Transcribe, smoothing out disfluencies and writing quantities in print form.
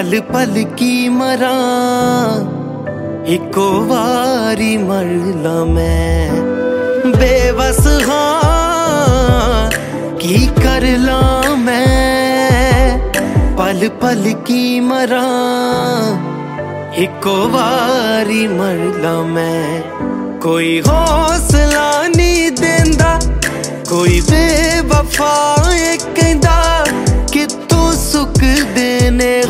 पल पल की मरा इको वारी मरला मैं बेबस हाँ की कर ला मैं पल पल की मरा इको वारी मरला मैं कोई हौसला नहीं देंदा कोई बेवफा कहंदा कि तू सुख देने